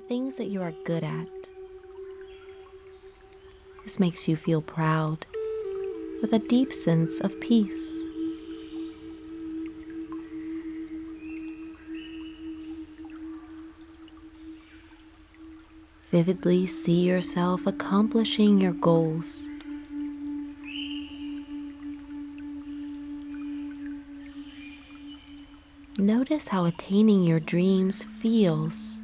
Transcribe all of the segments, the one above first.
things that you are good at. This makes you feel proud with a deep sense of peace. Vividly see yourself accomplishing your goals. Notice how attaining your dreams feels.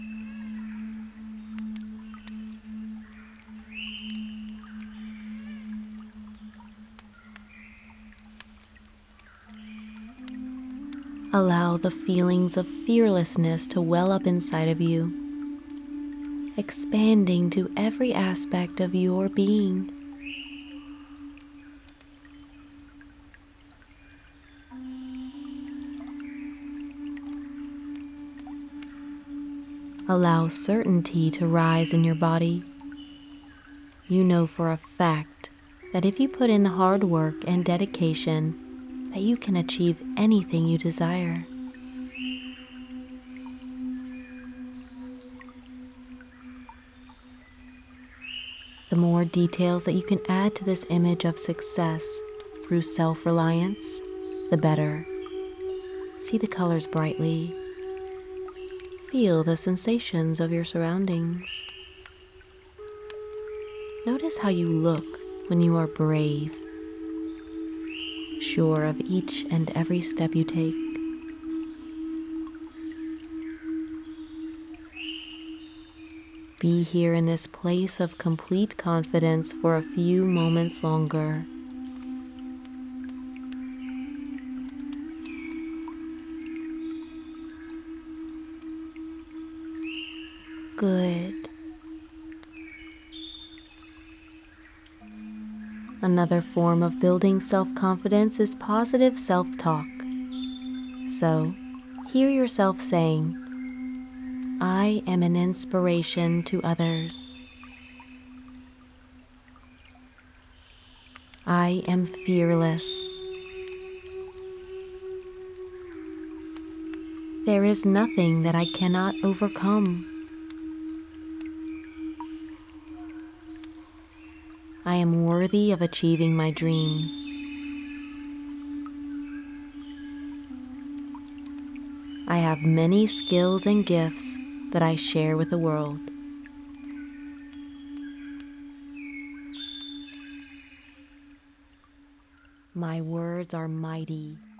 Allow the feelings of fearlessness to well up inside of you, expanding to every aspect of your being. Allow certainty to rise in your body. You know for a fact that if you put in the hard work and dedication, that you can achieve anything you desire. The more details that you can add to this image of success through self-reliance, the better. See the colors brightly. Feel the sensations of your surroundings. Notice how you look when you are brave, sure of each and every step you take. Be here in this place of complete confidence for a few moments longer. Good. Another form of building self-confidence is positive self-talk. So, hear yourself saying, "I am an inspiration to others. I am fearless. There is nothing that I cannot overcome. I am worthy of achieving my dreams. I have many skills and gifts that I share with the world." My words are mighty